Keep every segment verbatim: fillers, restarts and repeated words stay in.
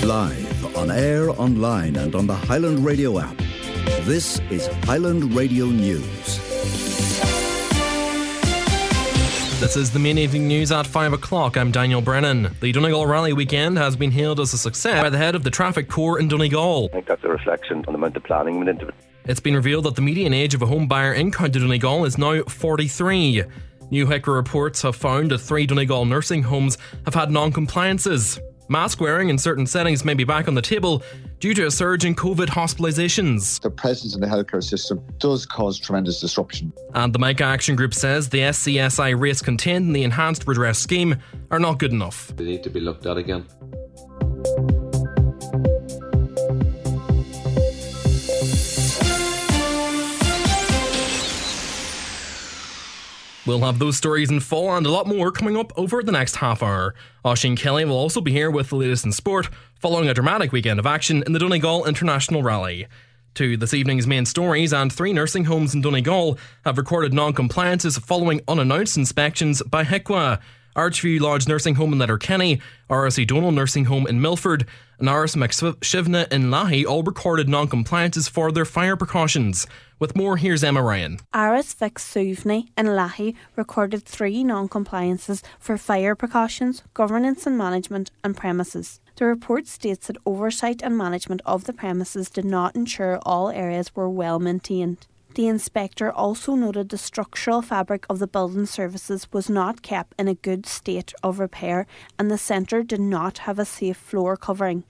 Live, on air, online and on the Highland Radio app. This is Highland Radio News. This is the main evening news at five o'clock. I'm Daniel Brennan. The Donegal Rally weekend has been hailed as a success by the head of the Traffic Corps in Donegal. I think that's a reflection on the amount of planning went into it. It's been revealed that the median age of a home buyer in County Donegal is now forty-three. New Hector reports have found that three Donegal nursing homes have had non-compliances. Mask wearing in certain settings may be back on the table due to a surge in COVID hospitalisations. The presence in the healthcare system does cause tremendous disruption. And the Micah Action Group says the S C S I rates contained in the Enhanced Redress Scheme are not good enough. They need to be looked at again. We'll have those stories in full and a lot more coming up over the next half hour. Oisin Kelly will also be here with the latest in sport, following a dramatic weekend of action in the Donegal International Rally. To this evening's main stories, and three nursing homes in Donegal have recorded non-compliances following unannounced inspections by H I C W A. Archview Lodge Nursing Home in Letterkenny, R S O'Donnell Nursing Home in Milford and R S McShivna in Lahey all recorded non-compliances for their fire precautions. With more, here's Emma Ryan. R S McShivna in Lahey recorded three non-compliances for fire precautions, governance and management and premises. The report states that oversight and management of the premises did not ensure all areas were well maintained. The inspector also noted the structural fabric of the building services was not kept in a good state of repair and the centre did not have a safe floor covering.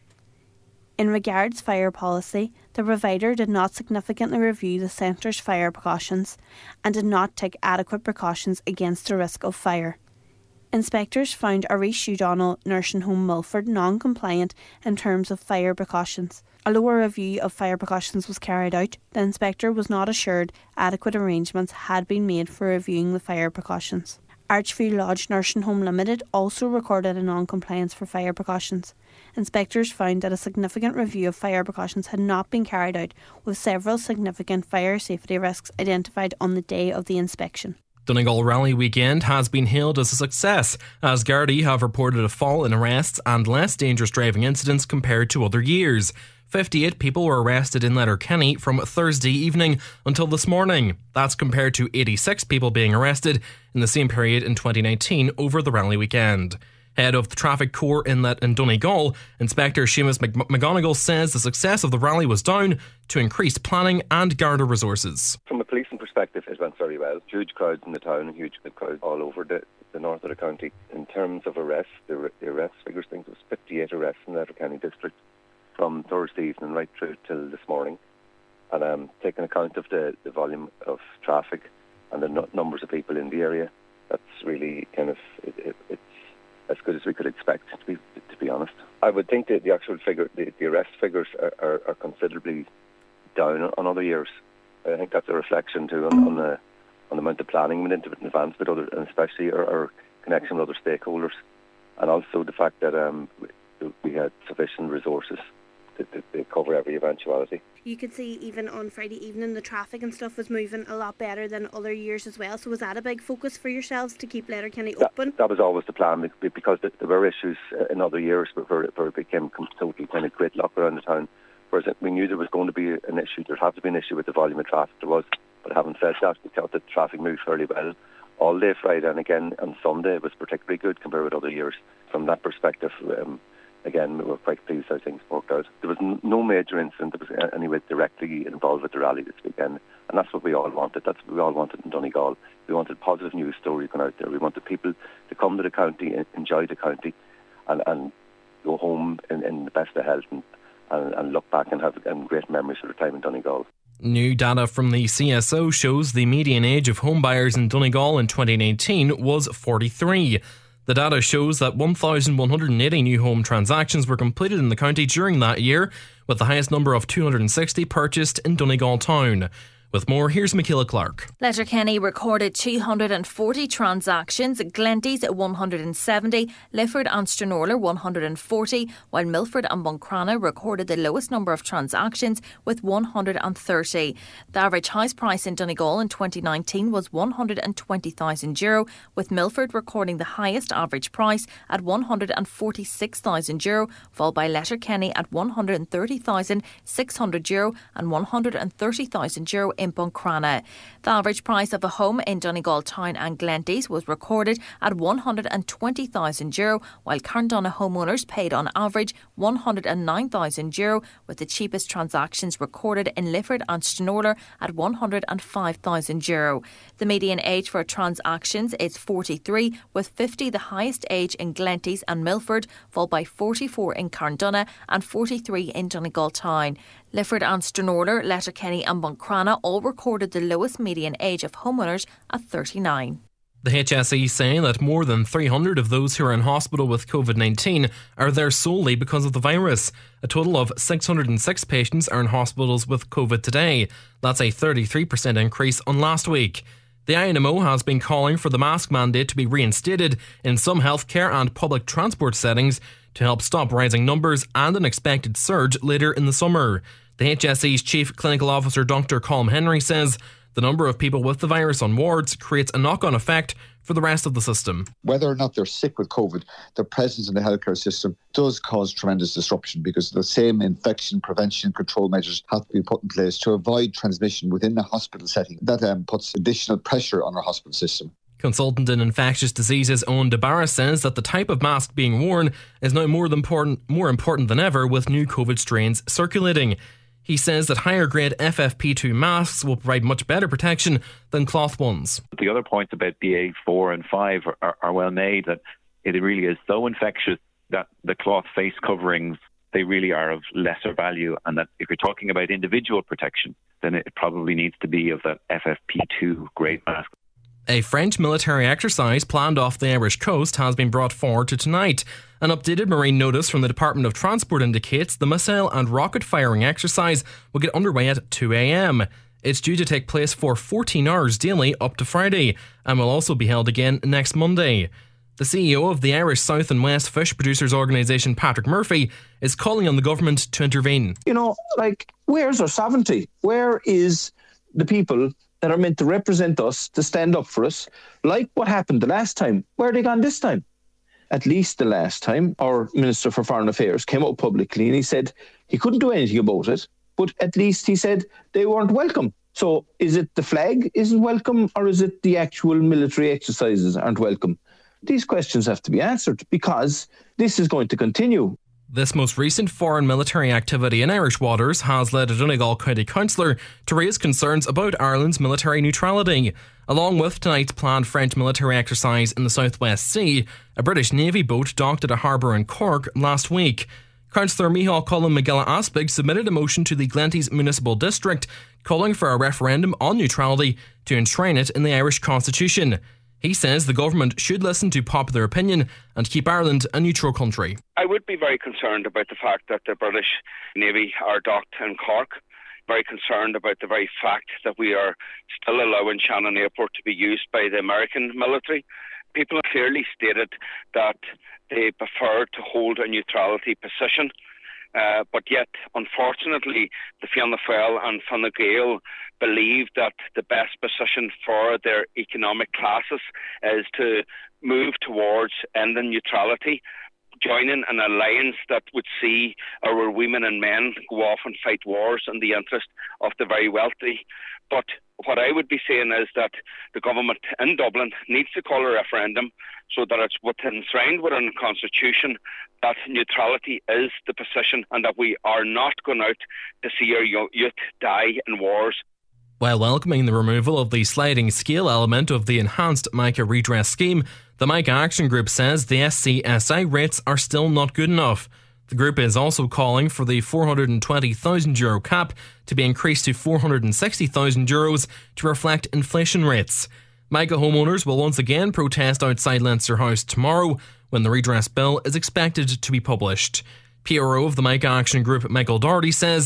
In regards fire policy, the provider did not significantly review the centre's fire precautions and did not take adequate precautions against the risk of fire. Inspectors found Arish O'Donnell Nursing Home Milford non-compliant in terms of fire precautions. Although a review of fire precautions was carried out, the inspector was not assured adequate arrangements had been made for reviewing the fire precautions. Archview Lodge Nursing Home Limited also recorded a non-compliance for fire precautions. Inspectors found that a significant review of fire precautions had not been carried out, with several significant fire safety risks identified on the day of the inspection. Donegal Rally weekend has been hailed as a success, as Gardaí have reported a fall in arrests and less dangerous driving incidents compared to other years. fifty-eight people were arrested in Letterkenny from Thursday evening until this morning. That's compared to eighty-six people being arrested in the same period in twenty nineteen over the rally weekend. Head of the Traffic Corps in, Let- in Donegal, Inspector Seamus Mc- McGonigal says the success of the rally was down to increased planning and Garda resources. From a policing perspective, it went very well. Huge crowds in the town and huge crowds all over the, the north of the county. In terms of arrests, the, the arrest figures, I think there was fifty-eight arrests in the Letterkenny district from Thursday evening right through till this morning. And um, taking account of the, the volume of traffic and the n- numbers of people in the area, that's really kind of, it, it, it's as good as we could expect, to be to be honest. I would think that the actual figure, the, the arrest figures are, are, are considerably down on other years. I think that's a reflection too on, on the on the amount of planning went into it in advance, with other, and especially our, our connection with other stakeholders, and also the fact that um, we, we had sufficient resources to, to, to cover every eventuality. You could see even on Friday evening the traffic and stuff was moving a lot better than other years as well. So was that a big focus for yourselves to keep Letterkenny open? That, that was always the plan, because there were issues in other years where, where it became totally kind of gridlock around the town. Whereas we knew there was going to be an issue, there had to be an issue with the volume of traffic. There was, but having said that, we thought that traffic moved fairly well all day Friday, and again on Sunday it was particularly good compared with other years. From that perspective, um, again, we were quite pleased how things worked out. There was n- no major incident that was anyway directly involved with the rally this weekend, and that's what we all wanted. That's what we all wanted in Donegal. We wanted positive news stories going out there. We wanted people to come to the county, enjoy the county, and, and go home in, in the best of health, and, and, and look back and have and great memories of their time in Donegal. New data from the C S O shows the median age of home buyers in Donegal in twenty nineteen was forty-three. The data shows that one thousand one hundred eighty new home transactions were completed in the county during that year, with the highest number of two hundred sixty purchased in Donegal town. With more, here's Michaela Clark. Letterkenny recorded two hundred forty transactions, Glenties one hundred seventy, Lifford and Stranorlar one hundred forty, while Milford and Buncrana recorded the lowest number of transactions with one hundred thirty. The average house price in Donegal in twenty nineteen was one hundred twenty thousand euro, with Milford recording the highest average price at one hundred forty-six thousand euro, followed by Letterkenny at one hundred thirty thousand six hundred euro and one hundred thirty thousand euro in Buncrana. The average price of a home in Donegal Town and Glenties was recorded at one hundred twenty thousand euro, while Carndonagh homeowners paid on average one hundred nine thousand euro, with the cheapest transactions recorded in Lifford and Stranorlar at one hundred five thousand euro. The median age for transactions is forty-three, with fifty the highest age in Glenties and Milford, followed by forty-four in Carndonagh and forty-three in Donegal Town. Lifford and Stranorlar, Letterkenny and Buncrana all recorded the lowest median age of homeowners at thirty-nine. The H S E saying that more than three hundred of those who are in hospital with COVID nineteen are there solely because of the virus. A total of six hundred six patients are in hospitals with COVID today. That's a thirty-three percent increase on last week. The I N M O has been calling for the mask mandate to be reinstated in some healthcare and public transport settings to help stop rising numbers and an expected surge later in the summer. The H S E's Chief Clinical Officer Doctor Colm Henry says the number of people with the virus on wards creates a knock-on effect for the rest of the system. Whether or not they're sick with COVID, their presence in the healthcare system does cause tremendous disruption because the same infection prevention control measures have to be put in place to avoid transmission within the hospital setting. That um, puts additional pressure on our hospital system. Consultant in infectious diseases Owen DeBarra says that the type of mask being worn is now more important, more important than ever with new COVID strains circulating. He says that higher grade F F P two masks will provide much better protection than cloth ones. The other points about B A four and five are, are, are well made, that it really is so infectious that the cloth face coverings, they really are of lesser value, and that if you're talking about individual protection, then it probably needs to be of that F F P two grade mask. A French military exercise planned off the Irish coast has been brought forward to tonight. An updated marine notice from the Department of Transport indicates the missile and rocket firing exercise will get underway at two a.m. It's due to take place for fourteen hours daily up to Friday and will also be held again next Monday. The C E O of the Irish South and West Fish Producers Organisation, Patrick Murphy, is calling on the government to intervene. You know, like, where's our sovereignty? Where is the people that are meant to represent us, to stand up for us, like what happened the last time? Where are they gone this time? At least the last time, our Minister for Foreign Affairs came out publicly and he said he couldn't do anything about it, but at least he said they weren't welcome. So is it the flag isn't welcome, or is it the actual military exercises aren't welcome? These questions have to be answered because this is going to continue. This most recent foreign military activity in Irish waters has led a Donegal County Councillor to raise concerns about Ireland's military neutrality. Along with tonight's planned French military exercise in the South West Sea, a British Navy boat docked at a harbour in Cork last week. Councillor Micheál Cullen McGilla-Aspig submitted a motion to the Glenties Municipal District calling for a referendum on neutrality to enshrine it in the Irish Constitution. He says the government should listen to popular opinion and keep Ireland a neutral country. I would be very concerned about the fact that the British Navy are docked in Cork. Very concerned about the very fact that we are still allowing Shannon Airport to be used by the American military. People have clearly stated that they prefer to hold a neutrality position. Uh, but yet, unfortunately, the Fianna Fáil and Fine Gael believe that the best position for their economic classes is to move towards ending neutrality, joining an alliance that would see our women and men go off and fight wars in the interest of the very wealthy. But what I would be saying is that the government in Dublin needs to call a referendum so that it's within, enshrined within the Constitution that neutrality is the position and that we are not going out to see our youth die in wars. While welcoming the removal of the sliding scale element of the enhanced MICA redress scheme, the MICA Action Group says the S C S I rates are still not good enough. The group is also calling for the four hundred twenty thousand euro cap to be increased to four hundred sixty thousand euros to reflect inflation rates. MICA homeowners will once again protest outside Leinster House tomorrow when the redress bill is expected to be published. P R O of the MICA Action Group, Michael Doherty, says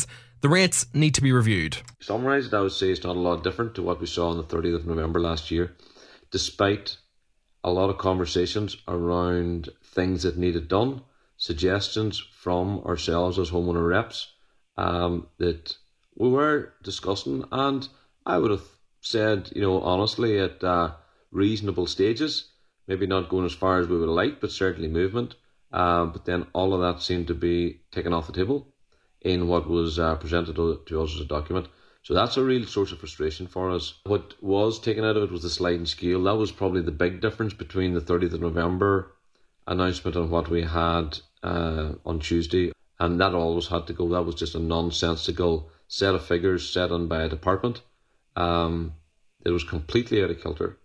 the rates need to be reviewed. Summarised, I would say it's not a lot different to what we saw on the thirtieth of November last year, despite a lot of conversations around things that needed done, suggestions from ourselves as homeowner reps um, that we were discussing, and I would have said, you know, honestly, at uh, reasonable stages, maybe not going as far as we would have liked, but certainly movement. Uh, but then all of that seemed to be taken off the table in what was uh, presented to, to us as a document. So that's a real source of frustration for us. What was taken out of it was the sliding scale. That was probably the big difference between the thirtieth of November announcement and what we had uh, on Tuesday. And that always had to go. That was just a nonsensical set of figures set on by a department. Um, it was completely out of kilter.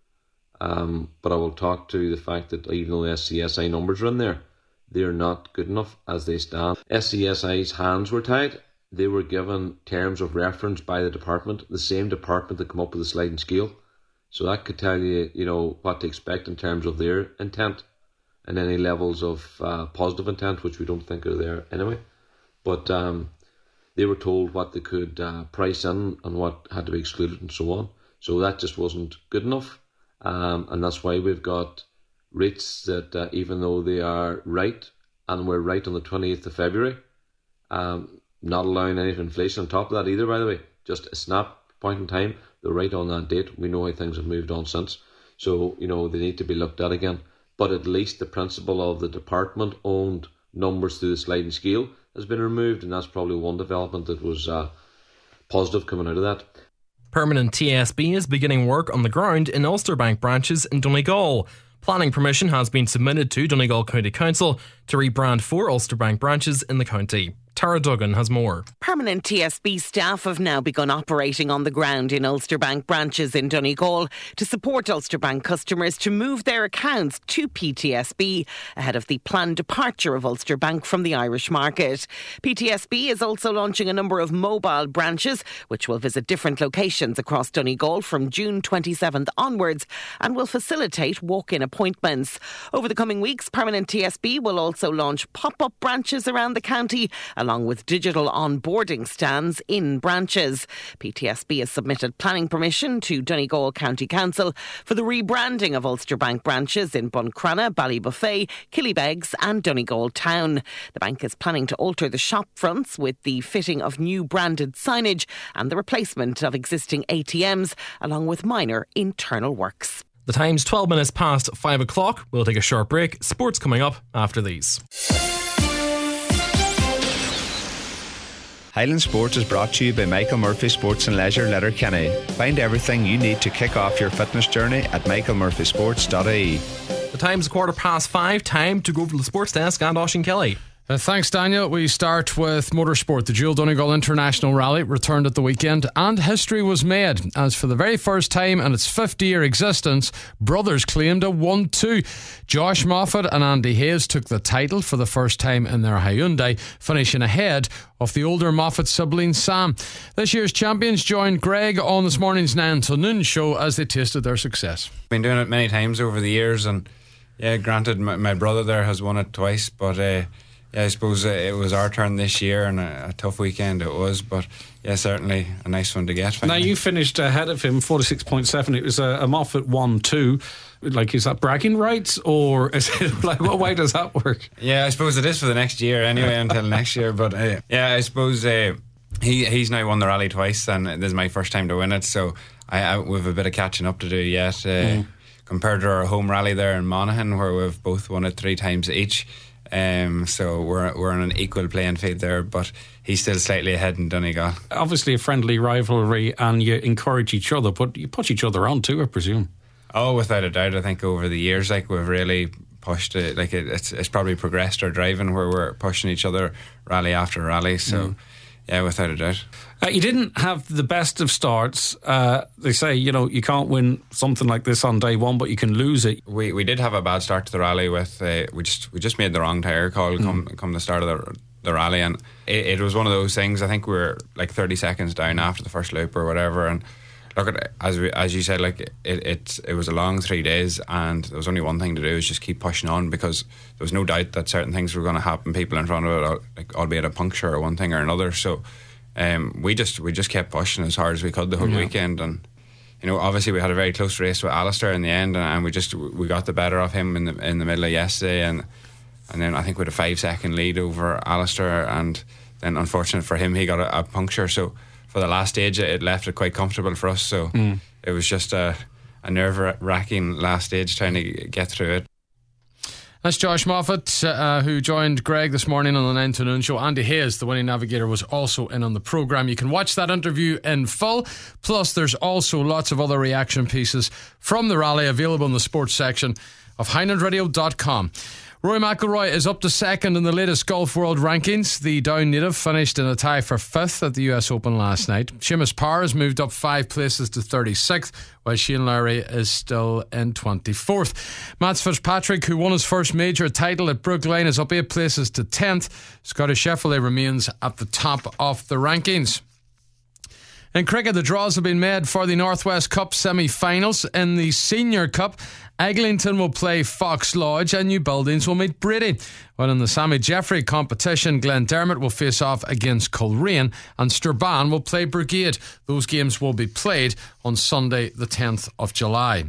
Um, but I will talk to the fact that even though the S C S I numbers are in there, they're not good enough as they stand. S C S I's hands were tied. They were given terms of reference by the department, the same department that come up with the sliding scale. So that could tell you, you know, what to expect in terms of their intent and any levels of uh, positive intent, which we don't think are there anyway. But um, they were told what they could uh, price in and what had to be excluded and so on. So that just wasn't good enough. Um, and that's why we've got rates that uh, even though they are right, and we're right on the twenty-eighth of February, um, not allowing any inflation on top of that either, by the way, just a snap point in time, they're right on that date. We know how things have moved on since. So, you know, they need to be looked at again. But at least the principle of the department-owned numbers through the sliding scale has been removed, and that's probably one development that was uh, positive coming out of that. Permanent T S B is beginning work on the ground in Ulster Bank branches in Donegal. Planning permission has been submitted to Donegal County Council to rebrand four Ulster Bank branches in the county. Tara Duggan has more. Permanent T S B staff have now begun operating on the ground in Ulster Bank branches in Donegal to support Ulster Bank customers to move their accounts to P T S B ahead of the planned departure of Ulster Bank from the Irish market. P T S B is also launching a number of mobile branches which will visit different locations across Donegal from June twenty-seventh onwards and will facilitate walk-in appointments. Over the coming weeks, Permanent T S B will also launch pop-up branches around the county, along with digital onboarding stands in branches. P T S B has submitted planning permission to Donegal County Council for the rebranding of Ulster Bank branches in Buncrana, Ballybuffet, Killybegs and Donegal Town. The bank is planning to alter the shop fronts with the fitting of new branded signage and the replacement of existing A T Ms, along with minor internal works. The time's twelve minutes past five o'clock. We'll take a short break. Sports coming up after these. Highland Sports is brought to you by Michael Murphy Sports and Leisure, Letterkenny. Find everything you need to kick off your fitness journey at michael murphy sports dot I E. The time's a quarter past five. Time to go over to the sports desk and Oisín Kelly. Uh, thanks, Daniel. We start with motorsport. The Dual Donegal International Rally returned at the weekend, and history was made, as for the very first time in its fifty-year existence, brothers claimed a one two. Josh Moffat and Andy Hayes took the title for the first time in their Hyundai, finishing ahead of the older Moffat sibling Sam. This year's champions joined Greg on this morning's nine to noon show as they tasted their success. Been doing it many times over the years, and yeah, granted, my, my brother there has won it twice, but uh, yeah, I suppose it was our turn this year, and a, a tough weekend it was, but yeah, certainly a nice one to get. Finally. Now, you finished ahead of him, forty-six point seven. It was a, a Moffat one two. Like, is that bragging rights, or is it, like, what way does that work? Yeah, I suppose it is for the next year anyway, until next year, but uh, yeah, I suppose uh, he he's now won the rally twice, and this is my first time to win it, so I, I we've a bit of catching up to do yet, uh, mm. compared to our home rally there in Monaghan, where we've both won it three times each. Um, so we're we're on an equal playing field there, but he's still slightly ahead in Donegal. Obviously a friendly rivalry, and you encourage each other, but you push each other on too, I presume. Oh, without a doubt. I think over the years, like, we've really pushed it. Like, it, it's it's probably progressed our driving, where we're pushing each other rally after rally. So mm. yeah, without a doubt. Uh, you didn't have the best of starts. Uh, they say, you know, you can't win something like this on day one, but you can lose it. We we did have a bad start to the rally. With uh, we just we just made the wrong tyre call mm. come come the start of the the rally, and it, it was one of those things. I think we were like thirty seconds down after the first loop or whatever, and look at it, as we, as you said, like it, it it was a long three days, and there was only one thing to do, is just keep pushing on, because there was no doubt that certain things were going to happen. People in front of it, like, albeit a puncture or one thing or another. So. um, we just we just kept pushing as hard as we could the whole Yeah. weekend, and you know, obviously we had a very close race with Alistair in the end, and, and we just we got the better of him in the in the middle of yesterday, and and then I think we had a five second lead over Alistair, and then unfortunate for him, he got a, a puncture. So for the last stage, it left it quite comfortable for us. So Mm. it was just a, a nerve wracking last stage trying to get through it. That's Josh Moffat, uh, who joined Greg this morning on the nine to noon show. Andy Hayes, the winning navigator, was also in on the programme. You can watch that interview in full. Plus, there's also lots of other reaction pieces from the rally available in the sports section of highland radio dot com. Rory McIlroy is up to second in the latest Golf World Rankings. The Down native finished in a tie for fifth at the U S Open last night. Seamus Power has moved up five places to thirty-sixth, while Shane Lowry is still in twenty-fourth. Mats Fitzpatrick, who won his first major title at Brookline, is up eight places to tenth. Scottish Scheffler remains at the top of the rankings. In cricket, the draws have been made for the Northwest Cup semi-finals. In the Senior Cup, Eglinton will play Fox Lodge and New Buildings will meet Brady. While in the Sammy Jeffrey competition, Glendermot will face off against Coleraine and Strabane will play Brigade. Those games will be played on Sunday the tenth of July.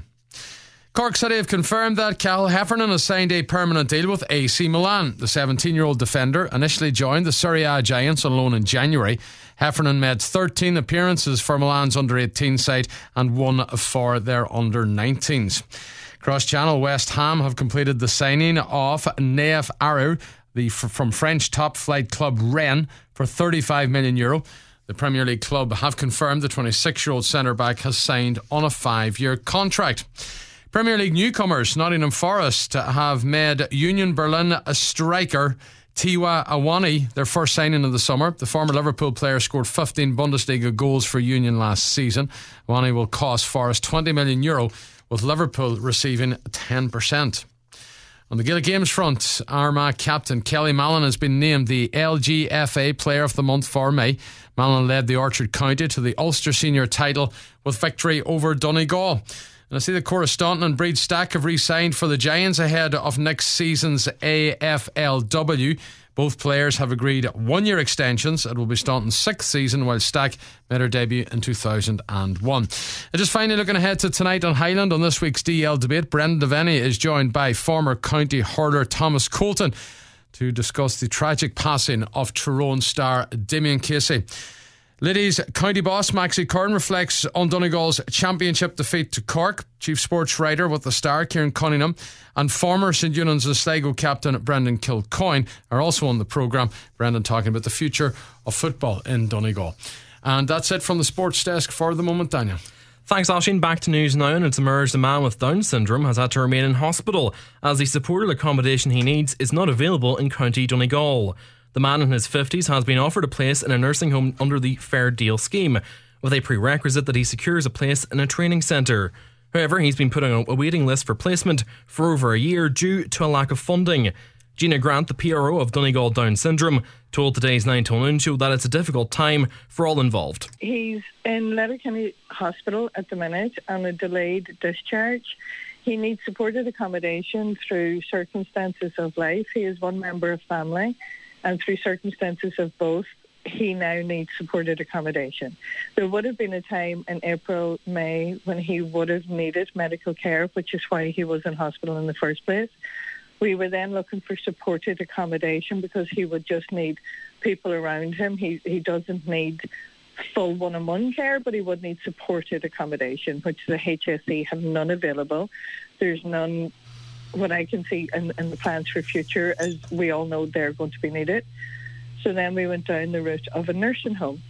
Cork City have confirmed that Cathal Heffernan has signed a permanent deal with A C Milan. The seventeen-year-old defender initially joined the Serie A Giants on loan in January. Heffernan made thirteen appearances for Milan's under eighteen side and one for their under nineteens. Cross-Channel West Ham have completed the signing of Naif Aru the, from French top-flight club Rennes for thirty-five million euro. The Premier League club have confirmed the twenty-six-year-old centre-back has signed on a five-year contract. Premier League newcomers Nottingham Forest have made Union Berlin a striker Tiwa Awani their first signing of the summer. The former Liverpool player scored fifteen Bundesliga goals for Union last season. Awani will cost Forest twenty million euro, with Liverpool receiving ten percent. On the Gaelic Games front, Armagh captain Kelly Mallon has been named the L G F A Player of the Month for May. Mallon led the Orchard County to the Ulster Senior title with victory over Donegal. And I see that Cora Staunton and Breed Stack have re-signed for the Giants ahead of next season's A F L W. Both players have agreed one-year extensions. It will be Staunton's sixth season, while Stack made her debut in two thousand one. And just finally looking ahead to tonight on Highland on this week's D L debate, Brendan Devaney is joined by former county hurler Thomas Colton to discuss the tragic passing of Tyrone star Damien Casey. Ladies, county boss Maxie Curran reflects on Donegal's championship defeat to Cork. Chief sports writer with the Star, Kieran Cunningham, and former St Eunan's and Sligo captain Brendan Kilcoyne are also on the programme. Brendan talking about the future of football in Donegal. And that's it from the sports desk for the moment, Daniel. Thanks, Oisín. Back to news now, and it's emerged a man with Down syndrome has had to remain in hospital as the supported accommodation he needs is not available in County Donegal. The man in his fifties has been offered a place in a nursing home under the Fair Deal scheme, with a prerequisite that he secures a place in a training centre. However, he's been put on a waiting list for placement for over a year due to a lack of funding. Gina Grant, the P R O of Donegal Down Syndrome, told today's nine to noon show that it's a difficult time for all involved. He's in Letterkenny Hospital at the minute on a delayed discharge. He needs supported accommodation through circumstances of life. He is one member of family, and through circumstances of both, he now needs supported accommodation. There would have been a time in April, May, when he would have needed medical care, which is why he was in hospital in the first place. We were then looking for supported accommodation because he would just need people around him. He he doesn't need full one-on-one care, but he would need supported accommodation, which the H S E have none available. There's none, what I can see in, in the plans for future, as we all know they're going to be needed. So then we went down the route of a nursing home.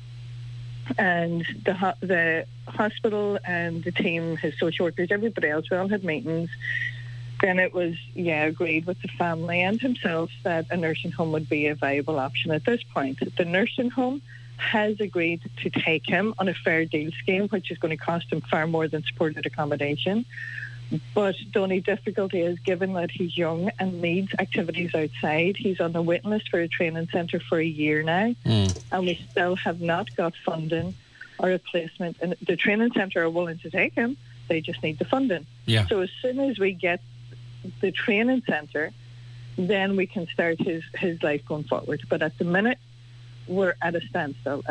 And the ho- the hospital and the team, his social workers, everybody else, we all had meetings. Then it was, yeah, agreed with the family and himself that a nursing home would be a viable option at this point. The nursing home has agreed to take him on a fair deal scheme, which is going to cost him far more than supported accommodation. But the only difficulty is, given that he's young and needs activities outside, he's on the waiting list for a training centre for a year now, mm. and we still have not got funding or a placement. And the training centre are willing to take him, they just need the funding. Yeah. So as soon as we get the training centre, then we can start his, his life going forward. But at the minute, we're at a standstill. And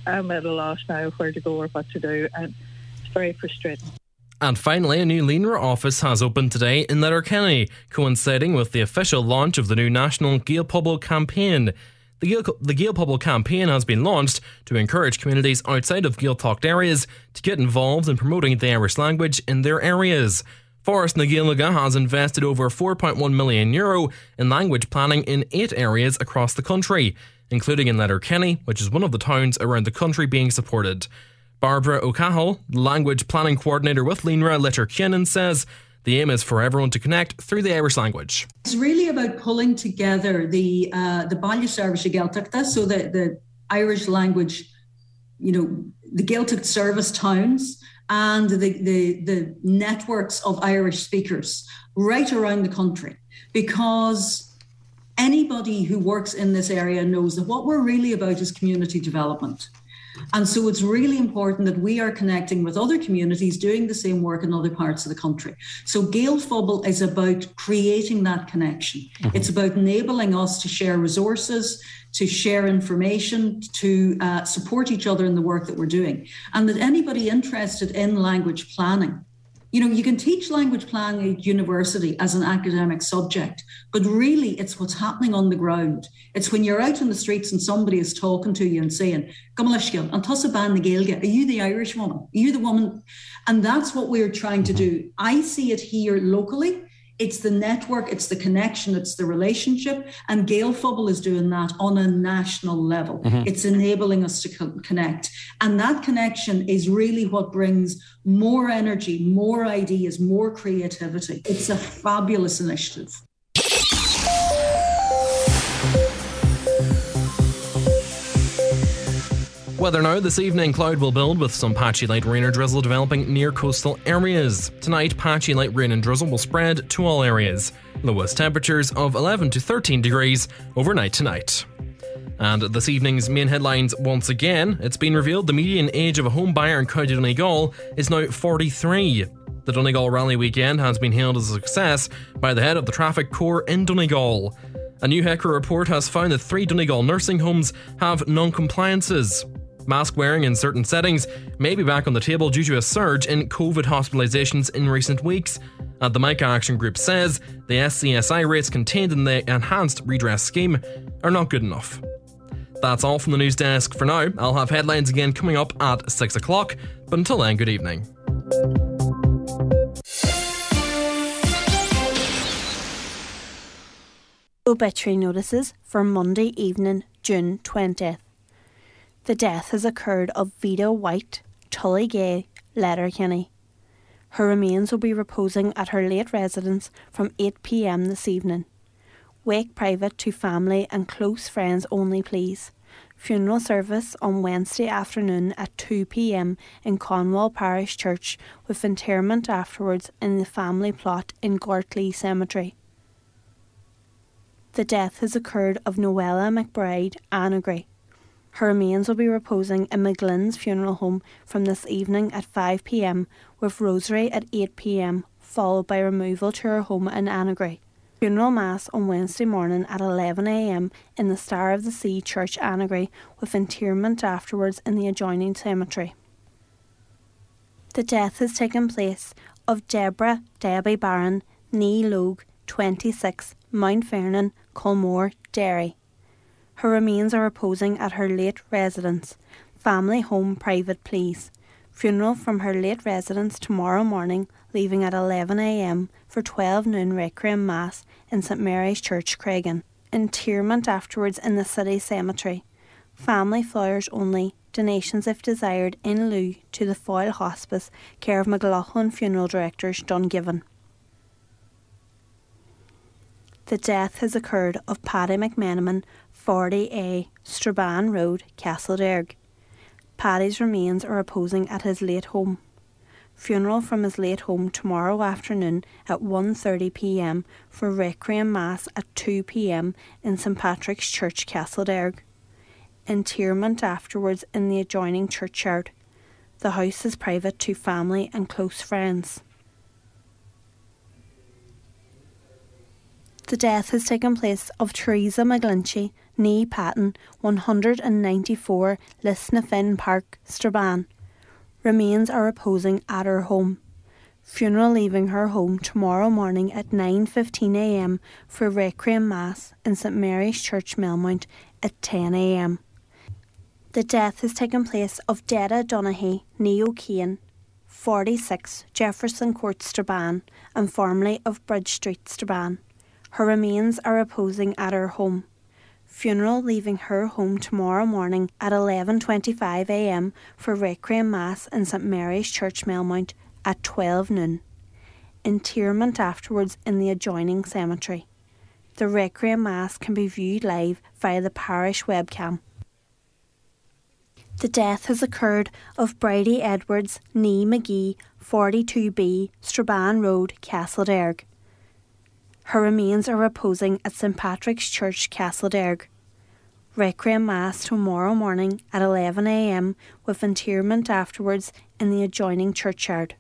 I'm at a loss now where to go or what to do, and it's very frustrating. And finally, a new Líonra office has opened today in Letterkenny, coinciding with the official launch of the new national Gael Pobal campaign. The Gael, the Gael Pobal campaign has been launched to encourage communities outside of Gael-talked areas to get involved in promoting the Irish language in their areas. Forest na Gaeilge has invested over four point one million euro in language planning in eight areas across the country, including in Letterkenny, which is one of the towns around the country being supported. Barbara O'Cahill, language planning coordinator with Líonra Letterkenny, says the aim is for everyone to connect through the Irish language. It's really about pulling together the uh, the Baile Service Gaeltachta, so the, the Irish language, you know, the Gaeltacht service towns and the, the, the networks of Irish speakers right around the country, because anybody who works in this area knows that what we're really about is community development. And so it's really important that we are connecting with other communities doing the same work in other parts of the country. So Gael Pobal is about creating that connection. Mm-hmm. It's about enabling us to share resources, to share information, to uh, support each other in the work that we're doing. And that anybody interested in language planning, you know, you can teach language planning at university as an academic subject, but really it's what's happening on the ground. It's when you're out in the streets and somebody is talking to you and saying, "Gumalaishgil, and tusa ban na Gaeilge, are you the Irish woman? Are you the woman?" And that's what we're trying to do. I see it here locally. It's the network, it's the connection, it's the relationship. And Gael Pobal is doing that on a national level. Mm-hmm. It's enabling us to co- connect. And that connection is really what brings more energy, more ideas, more creativity. It's a fabulous initiative. Weather now. This evening, cloud will build with some patchy light rain or drizzle developing near coastal areas. Tonight, patchy light rain and drizzle will spread to all areas. Lowest temperatures of eleven to thirteen degrees overnight tonight. And this evening's main headlines once again. It's been revealed the median age of a home buyer in County Donegal is now forty-three. The Donegal Rally weekend has been hailed as a success by the head of the Traffic Corps in Donegal. A new HECRA report has found that three Donegal nursing homes have non-compliances. Mask wearing in certain settings may be back on the table due to a surge in COVID hospitalisations in recent weeks. And the Micah Action Group says the S C S I rates contained in the Enhanced Redress Scheme are not good enough. That's all from the news desk for now. I'll have headlines again coming up at six o'clock, but until then, good evening. Obituary notices for Monday evening, June twentieth. The death has occurred of Vida White, Tully Gay, Letterkenny. Her remains will be reposing at her late residence from eight p.m. this evening. Wake private to family and close friends only, please. Funeral service on Wednesday afternoon at two p.m. in Conwall Parish Church, with interment afterwards in the family plot in Gortley Cemetery. The death has occurred of Noella McBride, Annagry. Her remains will be reposing in McGlynn's funeral home from this evening at five p.m, with rosary at eight p.m, followed by removal to her home in Annagry. Funeral Mass on Wednesday morning at eleven a.m. in the Star of the Sea Church, Annagry, with interment afterwards in the adjoining cemetery. The death has taken place of Deborah Debbie Barron, née Logue, twenty-six, Mount Vernon, Colmore, Derry. Her remains are reposing at her late residence. Family home private, please. Funeral from her late residence tomorrow morning, leaving at eleven a.m. for twelve noon Requiem Mass in St Mary's Church, Craigan. Interment afterwards in the city cemetery. Family flowers only. Donations if desired in lieu to the Foyle Hospice, care of McLaughlin Funeral Directors, Dungiven. The death has occurred of Paddy McMenamin, forty A, Strabane Road, Castlederg. Paddy's remains are reposing at his late home. Funeral from his late home tomorrow afternoon at one thirty p.m. for Requiem Mass at two p.m. in St Patrick's Church, Castlederg. Interment afterwards in the adjoining churchyard. The house is private to family and close friends. The death has taken place of Teresa McGlinchey, née Patton, one hundred ninety-four Lisnafin Park, Strabane. Remains are reposing at her home. Funeral leaving her home tomorrow morning at nine fifteen a m for Requiem Mass in St Mary's Church, Melmount at ten a m. The death has taken place of Detta Donaghy, née O'Kane, forty-six Jefferson Court, Strabane, and formerly of Bridge Street, Strabane. Her remains are reposing at her home. Funeral leaving her home tomorrow morning at eleven twenty-five a m for Requiem Mass in St Mary's Church, Melmount at twelve noon. Interment afterwards in the adjoining cemetery. The Requiem Mass can be viewed live via the parish webcam. The death has occurred of Bridie Edwards, née McGee, forty-two B, Strabane Road, Castlederg. Her remains are reposing at St Patrick's Church, Castlederg. Requiem Mass tomorrow morning at eleven a m with interment afterwards in the adjoining churchyard.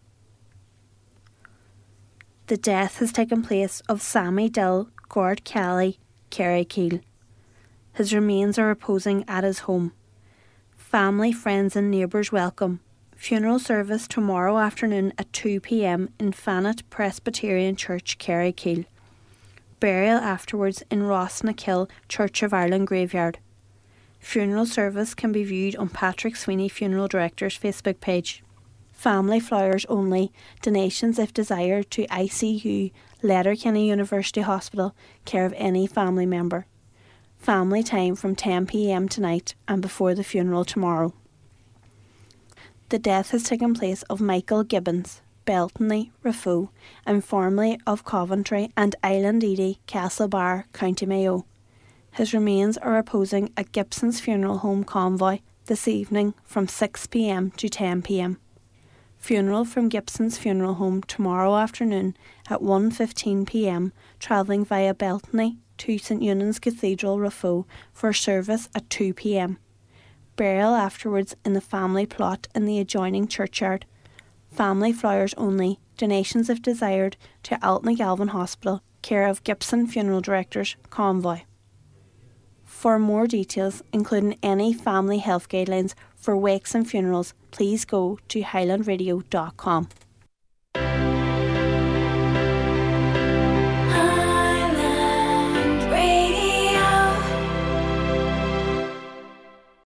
The death has taken place of Sammy Dill, Gord Kelly, Kerrykeel. His remains are reposing at his home. Family, friends and neighbours welcome. Funeral service tomorrow afternoon at two p m in Fanet Presbyterian Church, Kerrykeel. Burial afterwards in Rossnakill Church of Ireland graveyard. Funeral service can be viewed on Patrick Sweeney Funeral Director's Facebook page. Family flowers only, donations if desired to I C U, Letterkenny University Hospital, care of any family member. Family time from ten p m tonight and before the funeral tomorrow. The death has taken place of Michael Gibbons, Beltony, Rafo, and formerly of Coventry and Island Eady, Castlebar, County Mayo. His remains are reposing at Gibson's Funeral Home Convoy this evening from six p m to ten p m. Funeral from Gibson's Funeral Home tomorrow afternoon at one fifteen p m, travelling via Beltony to St Eunan's Cathedral, Rafo, for service at two p m. Burial afterwards in the family plot in the adjoining churchyard. Family flowers only, donations if desired to Altnagalvin Hospital, care of Gibson Funeral Directors, Convoy. For more details, including any family health guidelines for wakes and funerals, please go to highland radio dot com.